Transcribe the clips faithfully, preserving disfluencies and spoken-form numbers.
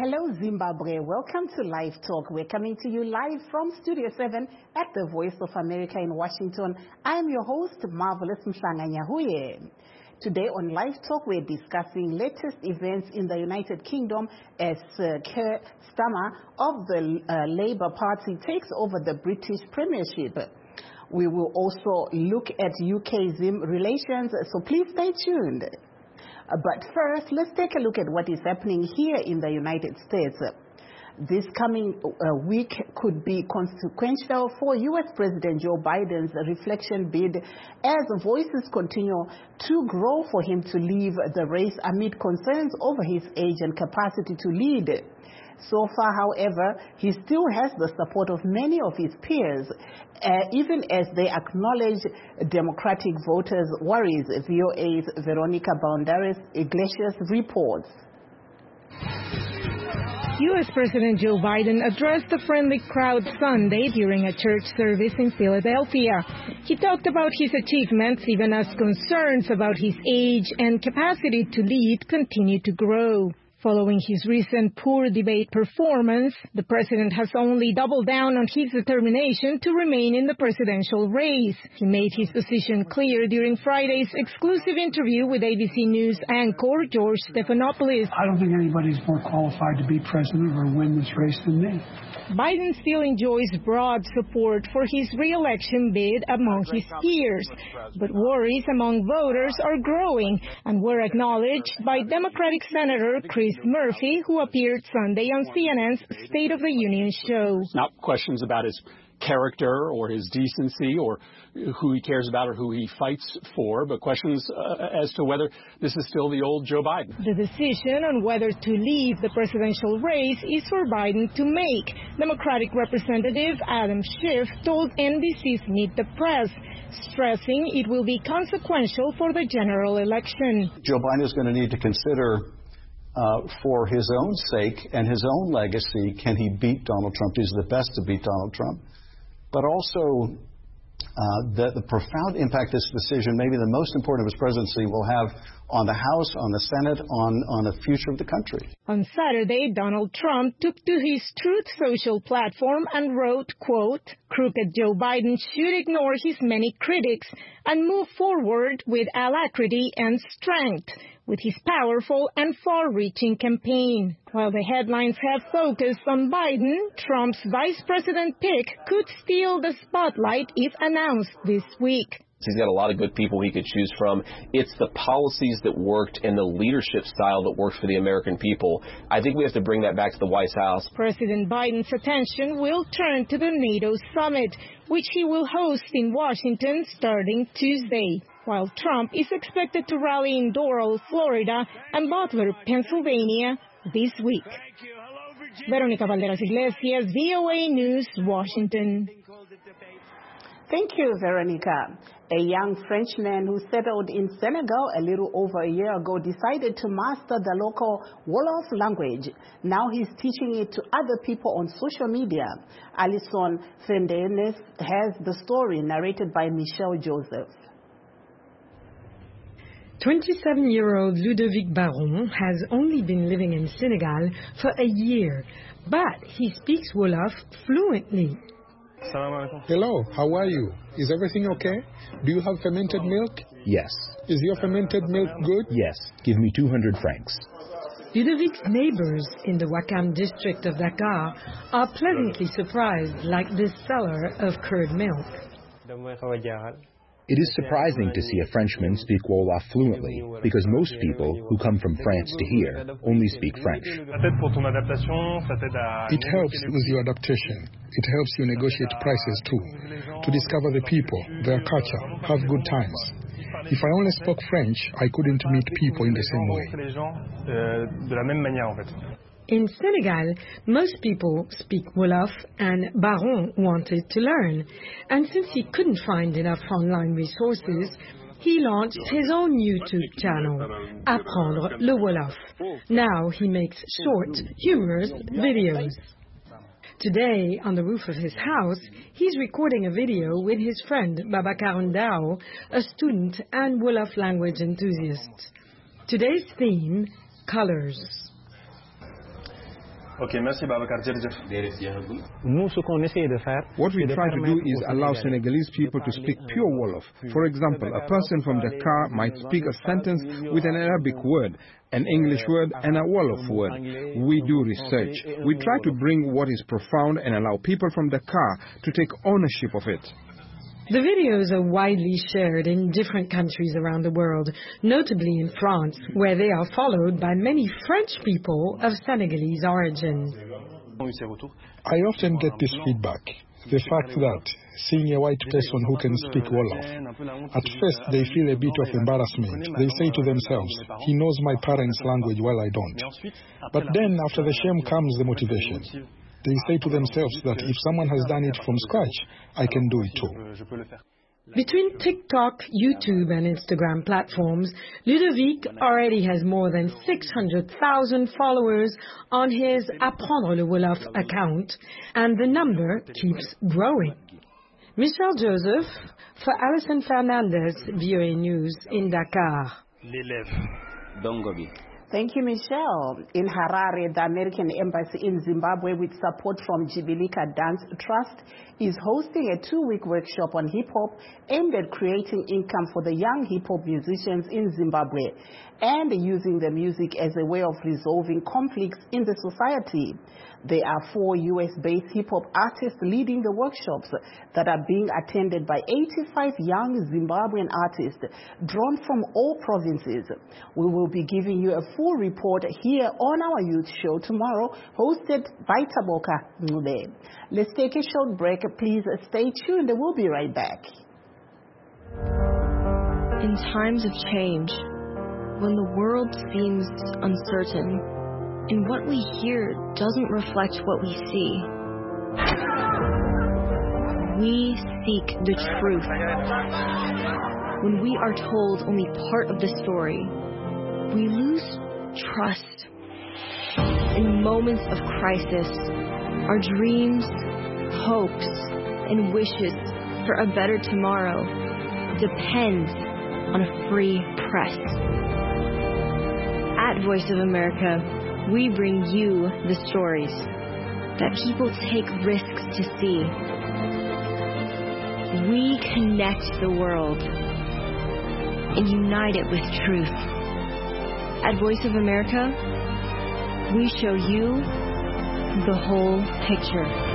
Hello, Zimbabwe. Welcome to Live Talk. We're coming to you live from Studio seven at the Voice of America in Washington. I'm your host, Marvelous Mhlanganyahuye. Today on Live Talk, we're discussing latest events in the United Kingdom as uh, Keir Starmer of the uh, Labour Party takes over the British Premiership. We will also look at U K-Zim relations, so please stay tuned. But first, let's take a look at what is happening here in the United States. This coming uh, week could be consequential for U S President Joe Biden's reflection bid as voices continue to grow for him to leave the race amid concerns over his age and capacity to lead. So far, however, he still has the support of many of his peers, uh, even as they acknowledge Democratic voters' worries. V O A's Veronica Boundaris Iglesias reports. U S President Joe Biden addressed a friendly crowd Sunday during a church service in Philadelphia. He talked about his achievements even as concerns about his age and capacity to lead continue to grow. Following his recent poor debate performance, the president has only doubled down on his determination to remain in the presidential race. He made his position clear during Friday's exclusive interview with A B C News anchor George Stephanopoulos. I don't think anybody's more qualified to be president or win this race than me. Biden still enjoys broad support for his re-election bid among his peers, but worries among voters are growing and were acknowledged by Democratic Senator Chris Murphy, who appeared Sunday on C N N's State of the Union show. Not questions about his character or his decency or who he cares about or who he fights for, but questions uh, as to whether this is still the old Joe Biden. The decision on whether to leave the presidential race is for Biden to make, Democratic Representative Adam Schiff told N B C's Meet the Press, stressing it will be consequential for the general election. Joe Biden is going to need to consider Uh, for his own sake and his own legacy, can he beat Donald Trump? He's the best to beat Donald Trump. But also uh, the, the profound impact this decision, maybe the most important of his presidency, will have on the House, on the Senate, on, on the future of the country. On Saturday, Donald Trump took to his Truth Social platform and wrote, quote, "Crooked Joe Biden should ignore his many critics and move forward with alacrity and strength with his powerful and far-reaching campaign." While the headlines have focused on Biden, Trump's vice president pick could steal the spotlight if announced this week. He's got a lot of good people he could choose from. It's the policies that worked and the leadership style that works for the American people. I think we have to bring that back to the White House. President Biden's attention will turn to the NATO summit, which he will host in Washington starting Tuesday, while Trump is expected to rally in Doral, Florida, and Butler, Pennsylvania, this week. Veronica Valderas Iglesias, V O A News, Washington. Thank you, Veronica. A young Frenchman who settled in Senegal a little over a year ago decided to master the local Wolof language. Now he's teaching it to other people on social media. Alison Fendenes has the story narrated by Michelle Joseph. twenty-seven-year-old Ludovic Baron has only been living in Senegal for a year, but he speaks Wolof fluently. Hello, how are you? Is everything okay? Do you have fermented milk? Yes. Is your fermented milk good? Yes. Give me two hundred francs. Ludovic's neighbors in the Wakam district of Dakar are pleasantly surprised, like this seller of curd milk. It is surprising to see a Frenchman speak Wolof fluently, because most people who come from France to here only speak French. It helps with your adaptation. It helps you negotiate prices too, to discover the people, their culture, have good times. If I only spoke French, I couldn't meet people in the same way. In Senegal, most people speak Wolof, and Baron wanted to learn. And since he couldn't find enough online resources, he launched his own YouTube channel, Apprendre le Wolof. Now he makes short, humorous videos. Today, on the roof of his house, he's recording a video with his friend Babacar Ndao, a student and Wolof language enthusiast. Today's theme, colors. Ok, merci Babacar jërëjëf. What we try to do is allow Senegalese people to speak pure Wolof. For example, a person from Dakar might speak a sentence with an Arabic word, an English word, and a Wolof word. We do research. We try to bring what is profound and allow people from Dakar to take ownership of it. The videos are widely shared in different countries around the world, notably in France, where they are followed by many French people of Senegalese origin. I often get this feedback, the fact that seeing a white person who can speak Wolof, at first they feel a bit of embarrassment. They say to themselves, he knows my parents' language while I don't. But then after the shame comes the motivation. They say to themselves that if someone has done it from scratch, I can do it too. Between TikTok, YouTube and Instagram platforms, Ludovic already has more than six hundred thousand followers on his Apprendre le Wolof account, and the number keeps growing. Michelle Joseph for Alison Fernandez, V O A News in Dakar. Thank you, Michelle. In Harare, the American Embassy in Zimbabwe, with support from Jibilika Dance Trust, is hosting a two-week workshop on hip-hop aimed at creating income for the young hip-hop musicians in Zimbabwe and using the music as a way of resolving conflicts in the society. There are four U S-based hip-hop artists leading the workshops that are being attended by eighty-five young Zimbabwean artists drawn from all provinces. We will be giving you a full report here on our youth show tomorrow, hosted by Taboka Ngube. Let's take a short break. Please stay tuned. We'll be right back. In times of change, when the world seems uncertain, and what we hear doesn't reflect what we see, we seek the truth. When we are told only part of the story, we lose trust. In moments of crisis, our dreams, hopes, and wishes for a better tomorrow depend on a free press. At Voice of America, we bring you the stories that people take risks to see. We connect the world and unite it with truth. At Voice of America, we show you the whole picture.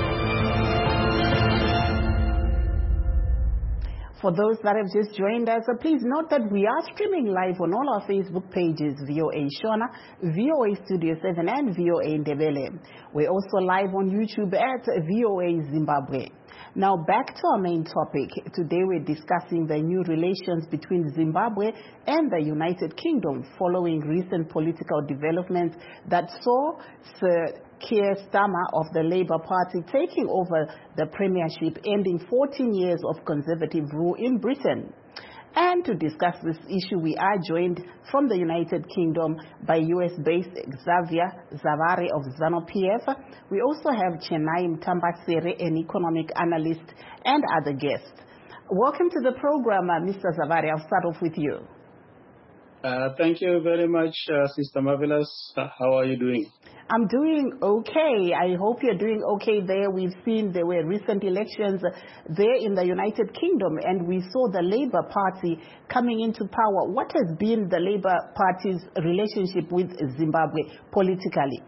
For those that have just joined us, uh, please note that we are streaming live on all our Facebook pages, V O A Shona, V O A Studio seven, and V O A Ndebele. We're also live on YouTube at V O A Zimbabwe. Now back to our main topic. Today we're discussing the new relations between Zimbabwe and the United Kingdom following recent political developments that saw Sir Keir Starmer of the Labour Party taking over the premiership, ending fourteen years of conservative rule in Britain. And to discuss this issue, we are joined from the United Kingdom by U S-based Xavier Zavare of ZANU-P F. We also have Chenai Mtambasere, an economic analyst, and other guests. Welcome to the program, uh, Mister Zavare. I'll start off with you. Uh, thank you very much, uh, Sister Marvelous. Uh, how are you doing? I'm doing okay. I hope you're doing okay there. We've seen there were recent elections there in the United Kingdom, and we saw the Labour Party coming into power. What has been the Labour Party's relationship with Zimbabwe politically?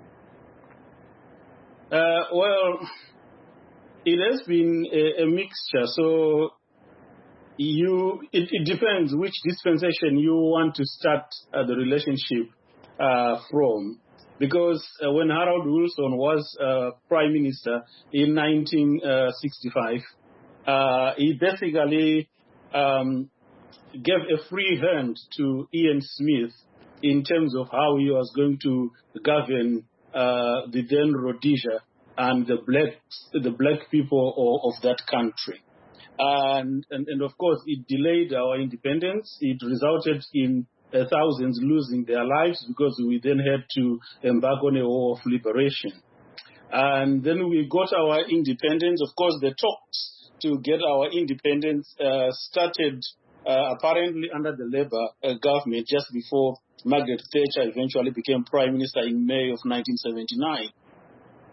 Uh, well, it has been a, a mixture. So you, it, it depends which dispensation you want to start uh, the relationship uh, from. Because uh, when Harold Wilson was uh, Prime Minister in nineteen sixty-five, uh, he basically um, gave a free hand to Ian Smith in terms of how he was going to govern uh, the then Rhodesia and the black the black people of, of that country. And, and and of course, it delayed our independence. It resulted in Uh, thousands losing their lives because we then had to embark on a war of liberation. And then we got our independence. Of course, the talks to get our independence uh, started uh, apparently under the Labour uh, government just before Margaret Thatcher eventually became Prime Minister in May of nineteen seventy-nine.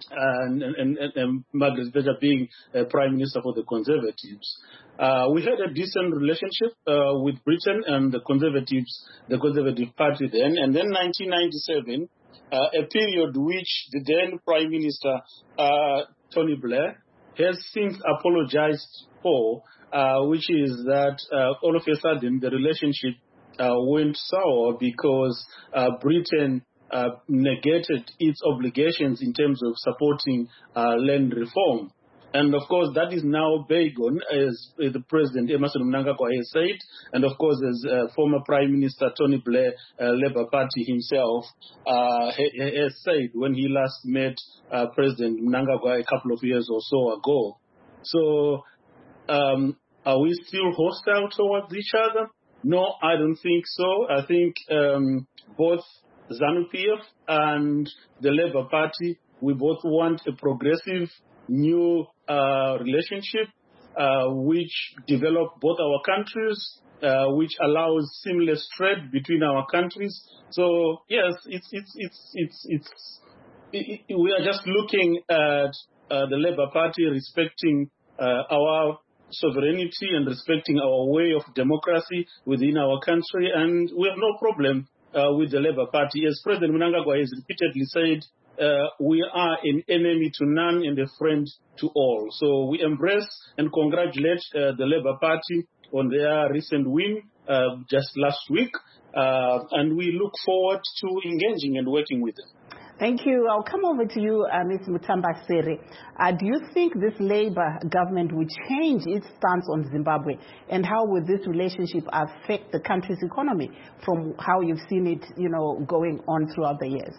and, and, and, and Margaret Thatcher being uh, Prime Minister for the Conservatives. Uh, we had a decent relationship uh, with Britain and the Conservatives, the Conservative Party then. And then nineteen ninety-seven, uh, a period which the then Prime Minister, uh, Tony Blair, has since apologized for, uh, which is that uh, all of a sudden the relationship uh, went sour because uh, Britain uh, negated its obligations in terms of supporting uh, land reform. And of course, that is now bygone, as the President Emmerson Mnangagwa has said, and of course, as uh, former Prime Minister Tony Blair, uh, Labour Party himself, uh, has said when he last met uh, President Mnangagwa a couple of years or so ago. So, um, are we still hostile towards each other? No, I don't think so. I think um, both ZANU-P F and the Labour Party, we both want a progressive new uh, relationship uh, which develop both our countries, uh, which allows seamless trade between our countries. So yes, it's it's it's it's it's it, it, we are just looking at uh, the Labour Party respecting uh, our sovereignty and respecting our way of democracy within our country, and we have no problem uh, with the Labour Party. As President Mnangagwa has repeatedly said, Uh, we are an enemy to none and a friend to all. So we embrace and congratulate uh, the Labour Party on their recent win uh, just last week, uh, and we look forward to engaging and working with them. Thank you. I'll come over to you, uh, Miz Mutambasere. Uh, do you think this Labour government will change its stance on Zimbabwe, and how will this relationship affect the country's economy from how you've seen it, you know, going on throughout the years?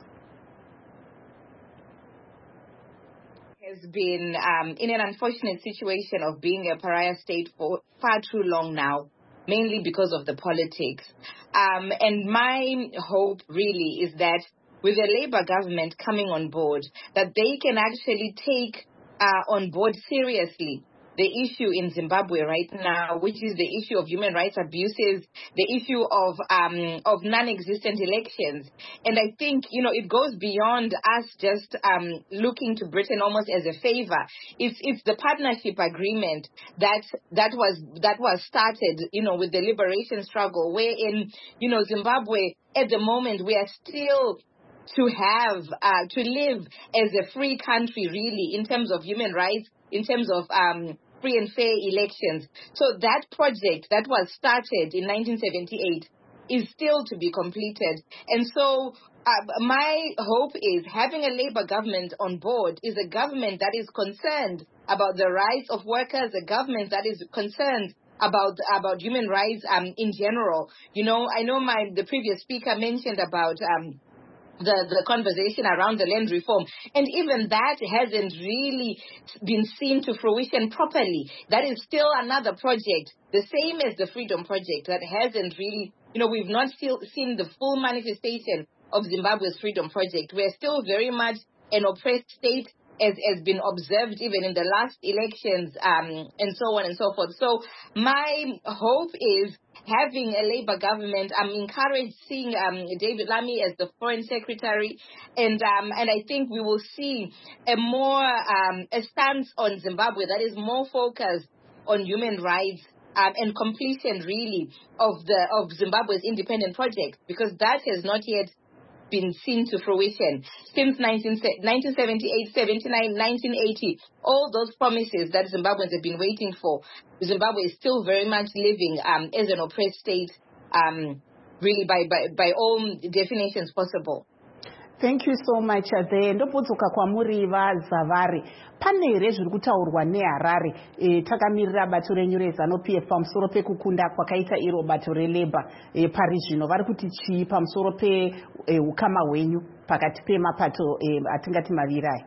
Has been um, in an unfortunate situation of being a pariah state for far too long now, mainly because of the politics. Um, and my hope really is that with the Labour government coming on board, that they can actually take uh, on board seriously the issue in Zimbabwe right now, which is the issue of human rights abuses, the issue of um, of non-existent elections. And I think, you know, it goes beyond us just um, looking to Britain almost as a favor. It's it's the partnership agreement that that was that was started, you know, with the liberation struggle, wherein, you know, Zimbabwe at the moment we are still to have uh, to live as a free country, really, in terms of human rights, in terms of um, free and fair elections. So that project that was started in nineteen seventy-eight is still to be completed. And so uh, my hope is having a Labour government on board is a government that is concerned about the rights of workers, a government that is concerned about about human rights um, in general. You know, I know my the previous speaker mentioned about um, The, the conversation around the land reform. And even that hasn't really been seen to fruition properly. That is still another project, the same as the Freedom Project, that hasn't really, you know, we've not still seen the full manifestation of Zimbabwe's Freedom Project. We're still very much an oppressed state, as has been observed even in the last elections, um, and so on and so forth. So my hope is having a Labour government. I'm encouraged seeing um, David Lammy as the Foreign Secretary, and um, and I think we will see a more um, a stance on Zimbabwe that is more focused on human rights um, and completion, really, of the of Zimbabwe's independent project, because that has not yet been seen to fruition since nineteen seventy-eight, seventy-nine, nineteen eighty. All those promises that Zimbabweans have been waiting for, Zimbabwe is still very much living um, as an oppressed state, um, really by, by, by all definitions possible. Thank you so much. There ndopodzoka kwamuri vaZavari. Pane here zviri kutaurwa neHarare e, takamirira bato renyu reZANU-P F pamusoro pekukunda kwakaita iro bato reLabour e, pari zvino vari kuti chii pamusoro peukama e, hwenyu pakati pemapato e, atingati mavirai?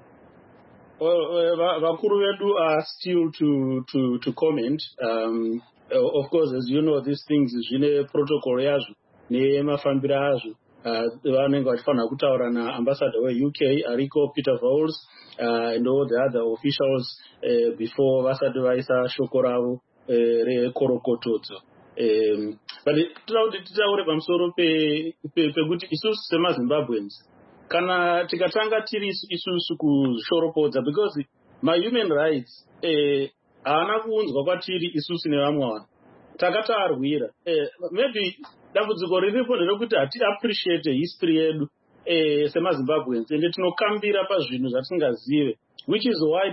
Well, vakuru vedu are still to to to comment. Um, of course, as you know, these things zvine protocol yazvo nemafambiro azvo. Vanenge vachifanira kutaura naambassador weU K ariko Peter Vowles uh, and all the other officials uh, before vasati vaisa shoko ravo uh, rekorokotodzo. Um, but toda kuti titaure pamusoro pekuti isusu semaZimbabweans kana tikatanga tiri isusu kushoropodza, because ma-human rights haana kuunzwa kwatiri isusu nevamwe vanhu takatarwira. Maybe dambudziko riripo nderekuti hati appreciate history yedu semazimbabweans ende tinokambira pazvinhu zvatingazive, which is why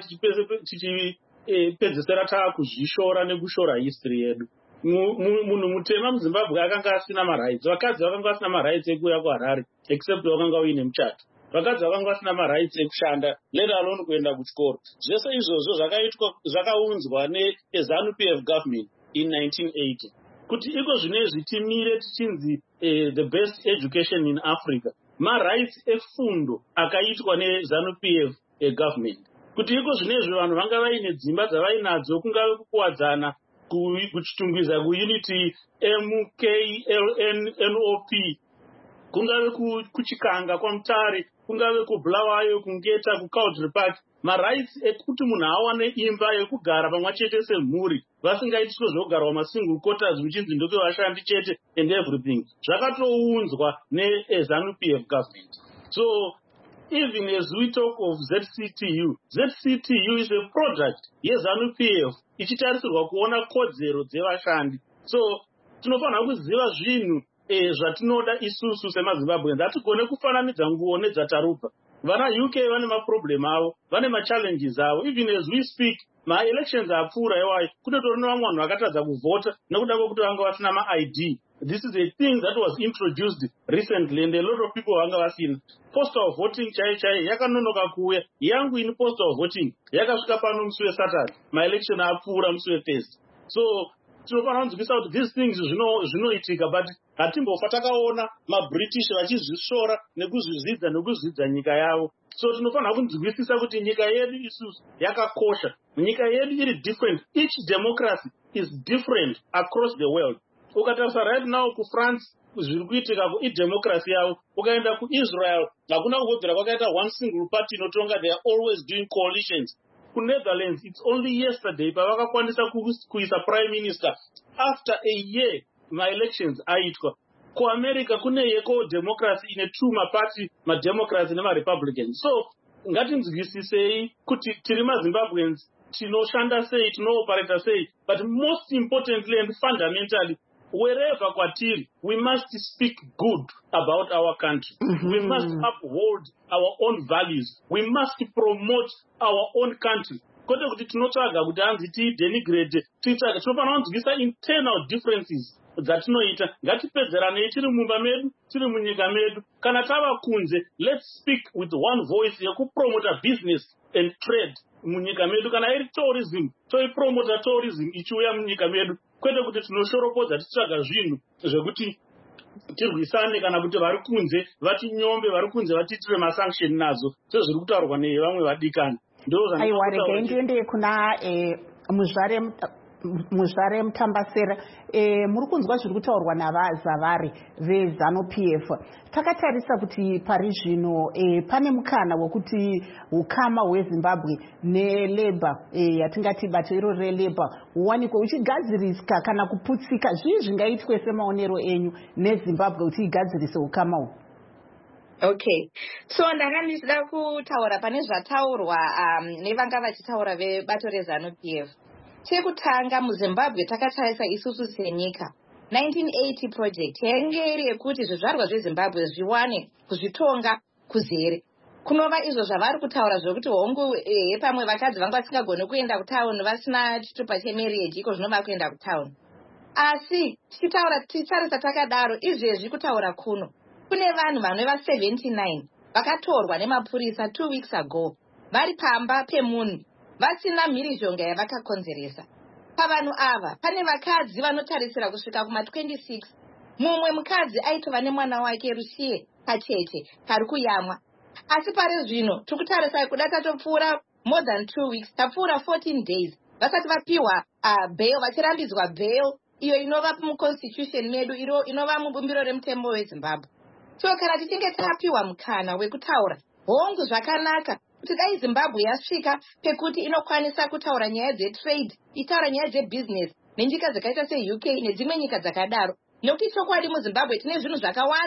tichipedzisira taakuzvishora nekushora history yedu. Munhu mutema muzimbabwe akanga asina marights, vakadzi vakanga vasina marights ekuuya kuharare except vakanga uine muchato, vakadzi vakanga vasina marights ekushanda let alone kuenda kuchikoro. Zvese izvozvo zvakaitwa zvakaunzwa neZANU P F government in nineteen eighty kuti iko zvinezvi timire tichinzi the best education in Africa. Marights efundo akaitwa neZANU P F government kuti iko zvinezvi vanhu vanga vaine dzimba dzavainadzo, kungave kukuwadzana kuchitungwiza kuunity M K L N O P, kungave kuchikanga kwamutare, kungave kubulawayo, kungeta, kuCaudry Park. Marights ekuti munhu awane imba yekugara pamwe chete semhuri, vasingaitwe zvogara masingle quarters muchinzi ndokevashandi chete and everything, zvakatounzwa neZANU P F government. So even as we talk of Z C T U, Z C T U is a product yeZANU P F ichitarisirwa kuona kodzero dzevashandi. So tinofanira kuziva zvinhu zvatinoda isusu semazimbabweans. Hatigone kufananidza nguo nedzatarupa. Vana U K vane maproblem avo, vane machallenges avo. Even as we speak, ma-elections apfuura iwayo, kutotori nevamwe vanhu vakatadza kuvhota nekuda kwekuti vanga vasina ma-I D. This is a thing that was introduced recently and a lot of people vanga vasina. Postal voting chai chai yakanonoka kuuya, yangu in postal voting yakasvika pano musi weSaturday, ma-election apfuura musi weThursday. So tinofanira kunzwisa kuti these things zvinoitika, but hatimbofa takaona maBritish vachizvishora nekuzvizvidza nekuzvidza nyika yavo. So tinofanira kunzwisisa kuti nyika yedu isusu yakakosha, nyika yedu iri different. Each democracy is different across the world. Ukatarisa right now kuFrance zviri kuitika kuidemocracy yavo, ukaenda kuIsrael hakuna kugodzera kwakaita one single party inotonga, they are always doing coalitions. KuNetherlands it's only yesterday pavakakwanisa kuisa prime minister after a year ma-elections aitwa. KuAmerica kune yeko democracy ine two maparty, mademocrats nemaRepublicans. So ngatinzwisisei kuti tiri maZimbabweans tinoshanda sei, tinooperata sei, but most importantly and fundamentally, wherever kwatiri, we must speak good about our country. Mm-hmm. We must uphold our own values. We must promote our own country. Kwete kuti tinotsvaga kuti hanzi tidenigrate, titsvaga, tinofanira kunzwisa internal differences dzatinoita. Ngatipedzeranei tiri mumba medu, tiri munyika medu. Kana tava kunze, let's speak with one voice yekupromota business and trade munyika medu. Kana iri tourism, toipromota tourism ichiuya munyika medu. Kwete kuti tinoshoropodza tichitsvaga zvinhu zvekuti tirwisane kana kuti vari kunze vatinyombe, vari kunze vatiitire masanction nazo sezviri kutaurwa nevamwe vadikani. Aiwa, rega ndiende kuna muzvare muzvare Mutambasera. Muri kunzwa zviri kutaurwa navazavari veZANU P F. Takatarisa kuti pari zvino pane mukana wekuti ukama hweZimbabwe neLabour, yatingati bato iro reLabour, huwanikwe uchigadziriswa kana kuputsika. Zvii zvingaitwe semaonero enyu neZimbabwe kuti igadzirise ukama uhu? Okay, so ndanga ndichida kutaura pane zvataurwa um, nevanga vachitaura vebato reZANU P F. Chekutanga muZimbabwe takatarisa isusu senyika, nineteen eighty project yainge iri yekuti zvizvarwa zveZimbabwe zviwane kuzvitonga kuzere. Kunova izvo zvavari kutaura zvokuti hongu eh, pamwe vakadzi vanga vasingagoni kuenda kutauni vasina chitupa chemarriage iko zvinova kuenda kutauni. Asi tichitaura tichitarisa takadaro, izvezvi kutaura kuno kune vanhu vanova seventy-nine vakatorwa nemapurisa two weeks ago vari pamba pemunhu vasina mhirizhonga yavakakonzeresa. Pavanhu ava pane vakadzi vanotarisira kusvika kuma twenty-six. Mumwe mukadzi aitova nemwana wake Rushiye pacheche kari kuyamwa. Asi pari zvino tikutarisa kuda tatopfuura more than two weeks, tapfuura fourteen days vasati vapiwa uh, bail, vachirambidzwa bail iyo inova muconstitution medu, iro inova mubumbiro remutembo weZimbabwe. So kana tichinge tapiwa mukana wekutaura hongu zvakanaka kuti dai Zimbabwe yasvika pekuti inokwanisa kutaura nyaya dzetrade, itaura nyaya dzebusiness nenyika dzakaita seU K nedzimwe nyika dzakadaro, nekuti chokwadi muZimbabwe tine zvinhu zvakawanda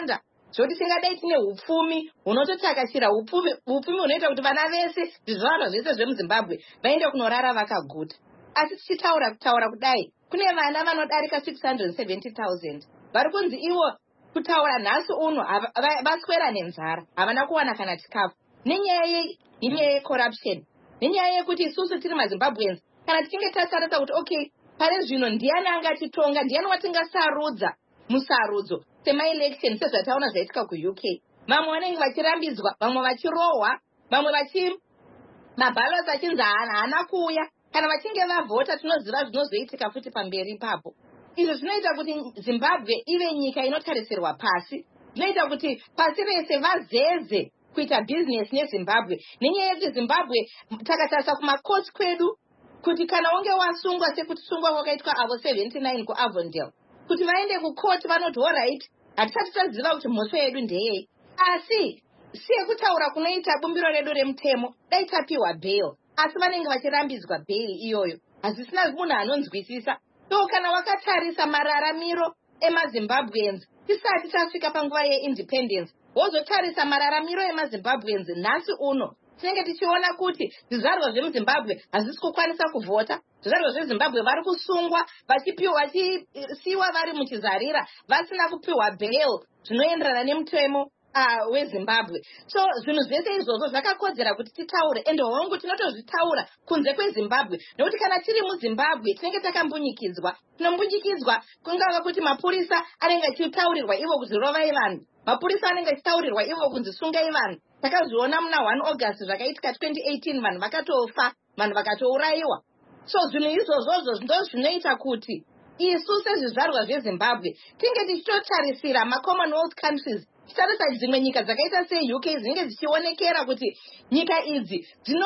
zvoti tingadai tine upfumi hunototakashira upfumi upfumi hunoita kuti vana vese zvizvarwa zvese zvemuzimbabwe vaende kunorara vakaguta. Asi tichitaura kutaura kudai kune vana vanodarika six hundred seventy thousand vari kunzi ivo kutaura nhasi uno vaswera nenzara havana kuwana kana chikafu nenyaya yecorruption, nenyaya yekuti isusu tiri mazimbabweans kana tichinge tatarisa kuti okay pari zvino ndiani angatitonga, ndiani watingasarudza musarudzo semaelection sezvataona zvaitika kuU K. Vamwe vanenge vachirambidzwa, vamwe vachirohwa, vamwe vachi mabhalos achinzi haana kuuya. Kana vachinge vavhota tinoziva zvinozoitika futi pamberi ipapo. Izvo zvinoita kuti Zimbabwe ive nyika inotarisirwa pasi. Zvinoita kuti pasi rese vazeze kuita business neZimbabwe. Nenyaya yekuti Zimbabwe takatarisa kumakoti kwedu kuti kana unge wasungwa sekuti sungwa kwakaitwa avo seventy-nine kuAvondale kuti vaende kukoti vanoti alright hatisati taziva kuti mhosva yedu ndeyei, asi sekutaura kunoita bumbiro redu remutemo dai tapiwa bail, asi vanenge vachirambidzwa bail iyoyo hazisina munhu anonzwisisa. So kana wakatarisa mararamiro emaZimbabweans tisati tasvika panguva yeindependence wozotarisa mararamiro emaZimbabweans nhasi uno tinenge tichiona kuti zvizvarwa zvemuZimbabwe hazisi kukwanisa kuvhota. Zvizvarwa zveZimbabwe vari kusungwa vachipiwa vachisiwa vari muchizarira vasina kupiwa bail zvinoenderana nemutemo uh, weZimbabwe. So zvinhu zvese izvozvo zvakakodzera kuti titaure, ende hongu tinotozvitaura kunze kweZimbabwe nekuti kana tiri muZimbabwe tinenge takambunyikidzwa. Tinombunyikidzwa kungava kuti mapurisa anenge achitaurirwa ivo kuzirovai vanhu, mapurisa anenge achitaurirwa ivo kunzi sungai vanhu. Takazviona muna one August zvakaitika twenty eighteen vanhu vakatofa, vanhu vakatouraiwa. So zvinhu izvozvozvo ndo zvinoita kuti isu sezvizvarwa zveZimbabwe tinge tichitotarisira maCommonwealth countries, titarisa dzimwe nyika dzakaita seU K dzinenge dzichionekera kuti nyika idzi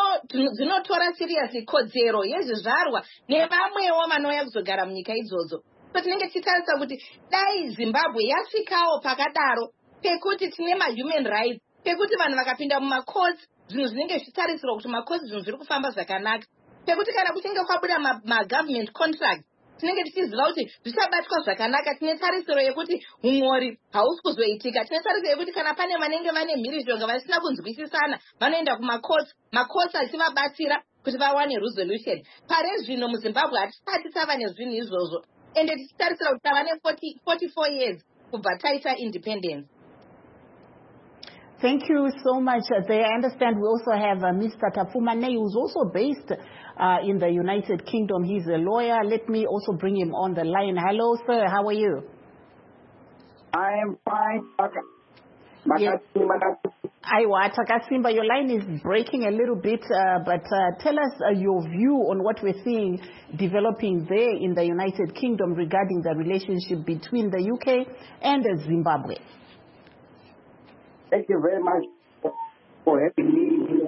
dzinotora seriously kodzero yezvizvarwa nevamwewo vanouya kuzogara munyika idzodzo. So tinenge tichitarisa kuti dai Zimbabwe yasvikawo pakadaro pekuti tine mahuman rights, pekuti vanhu vakapinda mumacourts zvinhu zvinenge zvichitarisirwa kuti macourts zvinhu zviri kufamba zvakanaka, pekuti kana kuchinge kwabuda magovernment contract tinenge tichiziva kuti zvichabatwa zvakanaka. Tine tarisiro yekuti umori hausi kuzoitika. Tine tarisiro yekuti kana pane vanenge vane mhirizhonga vasina kunzwisisana vanoenda kumacourts, macourts achivabatsira kuti vawane resolution. Pare zvino muZimbabwe hatisati tava nezvinhu izvozvo, ende tichitarisira kuti tava ne forty-four years kubva taita independence. Thank you so much. Uh, there, I understand we also have uh, Mister Tafumane, who's also based uh, in the United Kingdom. He's a lawyer. Let me also bring him on the line. Hello, sir. How are you? I am fine. Yes. Aiwa, Takasimba, your line is breaking a little bit, uh, but uh, tell us uh, your view on what we're seeing developing there in the United Kingdom regarding the relationship between the U K and uh, Zimbabwe. Thank you very much for having me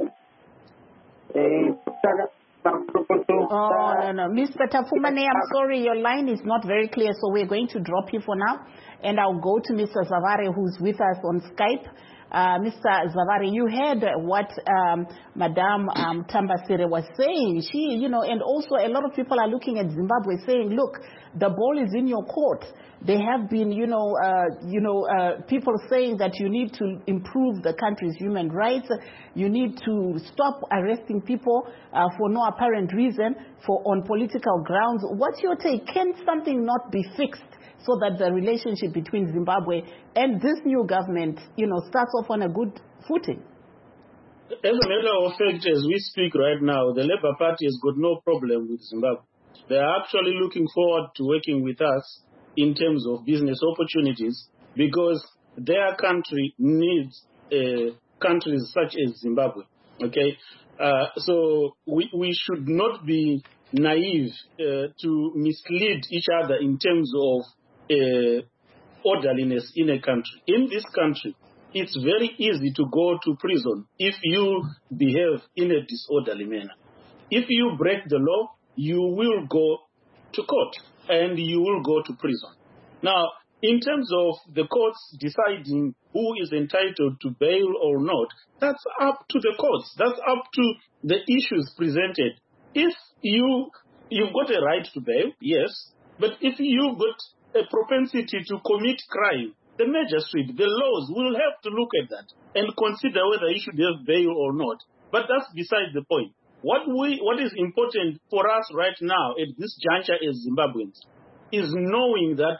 here. Uh, oh, no, no. Mister Tafumane, I'm sorry, your line is not very clear, so we're going to drop you for now. And I'll go to Mister Zavare, who's with us on Skype. Uh, Mister Zavare, you heard what um, Madame um, Tambasere was saying. She, you know, and also a lot of people are looking at Zimbabwe saying, look, the ball is in your court. There have been, you know, uh, you know, uh, people saying that you need to improve the country's human rights. You need to stop arresting people uh, for no apparent reason, for on political grounds. What's your take? Can something not be fixed so that the relationship between Zimbabwe and this new government, you know, starts off on a good footing? As a matter of fact, as we speak right now, the Labour Party has got no problem with Zimbabwe. They are actually looking forward to working with us in terms of business opportunities because their country needs uh, countries such as Zimbabwe. Okay, uh, so we, we should not be naive uh, to mislead each other in terms of uh, orderliness in a country. In this country, it's very easy to go to prison if you behave in a disorderly manner. If you break the law, you will go to court and you will go to prison. Now, in terms of the courts deciding who is entitled to bail or not, that's up to the courts. That's up to the issues presented. If you, you've got a right to bail, yes, but if you've got a propensity to commit crime, the magistrate, the laws will have to look at that and consider whether he should have bail or not. But that's beside the point. What we, what is important for us right now at this juncture as Zimbabweans is knowing that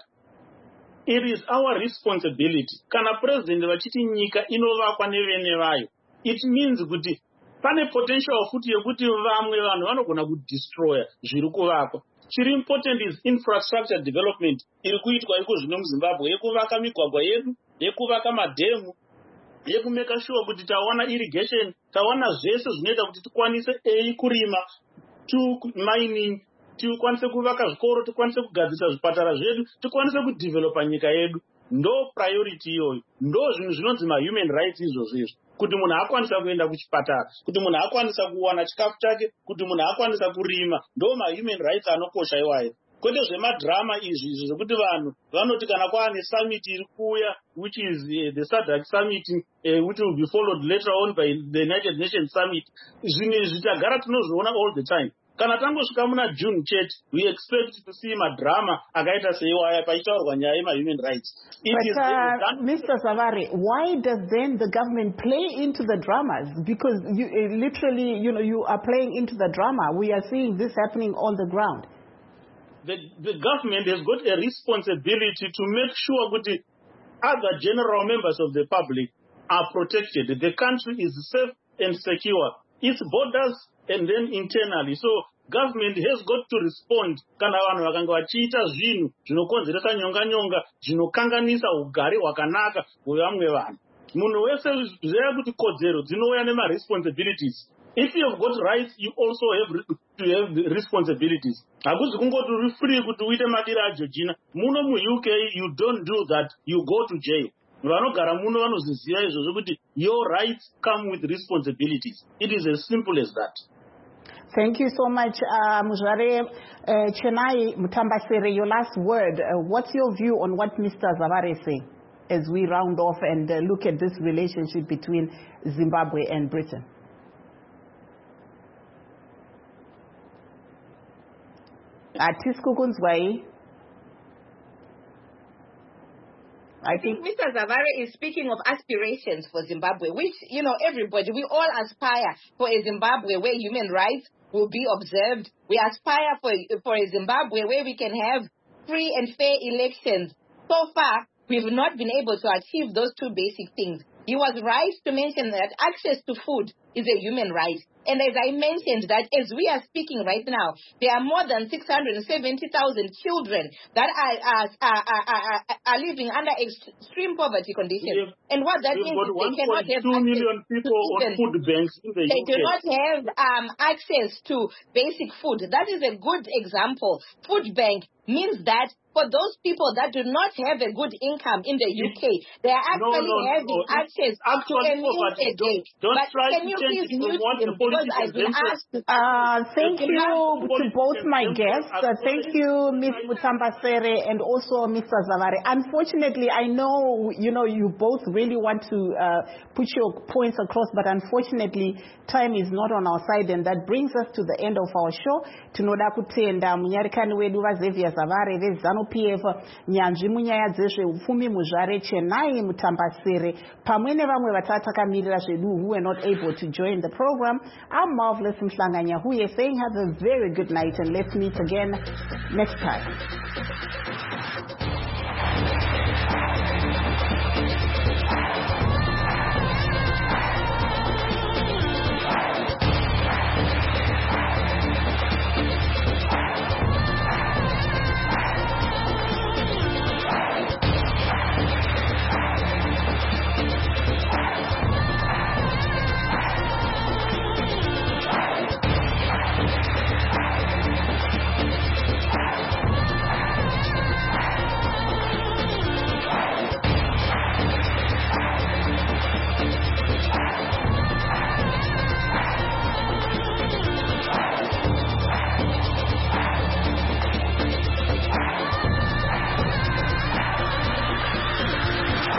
it is our responsibility. Kana president vachiti nyika inovakwa nevene vayo. It means kuti pane potential futi yekuti vamwe vanhu vanogona kudestroya zviri kuvakwa. Chiri important is infrastructure development iri kuitwa iko zvino muZimbabwe, yekuvaka migwagwa yedu, yekuvaka madhemu, yekumeka sure kuti tawana irrigation, tawana zvese zvinoita kuti tikwanise ei kurima, to mining, tikwanise kuvaka zvikoro, tikwanise kugadzisa zvipatara zvedu, tikwanise kudevelopa nyika yedu. Ndo priority iyoyo. Ndo zvinhu zvinonzi ma-human rights izvozvo izvo. Kuti munhu akwanisa kuenda kuchipatara, kuti munhu akwanisa kuwana chikafu chake, kuti munhu akwanisa kurima. Ndo ma-human rights anokosha iwayo. Kwete zvemadrama izvi izvi zvokuti vanhu vanoti kana kwaane summit iri kuuya, which is uh, the SADC summit, uh, which will be followed later on by the United Nations summit. Zvinhu izvi tagara tinozviona all the time. Kana tangosvika muna June chete, we expect to see madrama akaita seiwaya pachitaurwa nyaya yema-human rights. It but is uh, Mister Zavare, why does then the government play into the dramas? Because you uh, literally, you know, you are playing into the drama. We are seeing this happening on the ground. The, the government has got a responsibility to make sure that the other general members of the public are protected. The country is safe and secure. Its borders and then internally. So government has got to respond kana vanhu vakanga vachiita zvinhu zvinokonzeresa nyonga nyonga zvinokanganisa ugare hwakanaka hwevamwe vanhu. Munhu wese zveya kuti kodzero dzinouya nema-responsibilities. If you have got rights, you also have to have the responsibilities. Hakuzi kungoti uri free kuti uite madiro aJeorgina. Muno mu-U K, you don't do that. You go to jail. Vanogara muno vanozviziva izvozvo kuti your rights come with responsibilities. It is as simple as that. Thank you so much, uh, Muzvare uh, Chenai Mutambasere. Your last word. Uh, what's your view on what Mister Zavare is saying as we round off and uh, look at this relationship between Zimbabwe and Britain? Atiskukunzwai. I think Mister Zavare is speaking of aspirations for Zimbabwe, which, you know, everybody, we all aspire for a Zimbabwe where human rights will be observed. We aspire for, for a Zimbabwe where we can have free and fair elections. So far, we've not been able to achieve those two basic things. He was right to mention that access to food is a human right. And as I mentioned, that as we are speaking right now, there are more than six hundred seventy thousand children that are, are, are, are, are living under extreme poverty conditions. Have, and what that means is they cannot have two million people on food banks in the They U K. do not have um, access to basic food. That is a good example. Food bank means that for those people that do not have a good income in the U K, they are actually no, no, having no. access actually to a meal a day. Don't but try can to you change please it mute from him because I've been asked to... Uh, thank you to both my guests. Uh, thank you, Miz Mutambasere and also Mister Zavare. Unfortunately, I know, you know, you both really want to uh, put your points across, but unfortunately, time is not on our side, and that brings us to the end of our show. Tinoda kutenda munyarikani wedu vaXavier Zavare veZanu P F, nyanzvi munyaya dzezveupfumi Muzvare Chenai Mutambasere, pamwe nevamwe vatakamirira zvedu who were not able to join the program. I'm Marvelous Mhlanganya Huye saying have a very good night and let's meet again next time.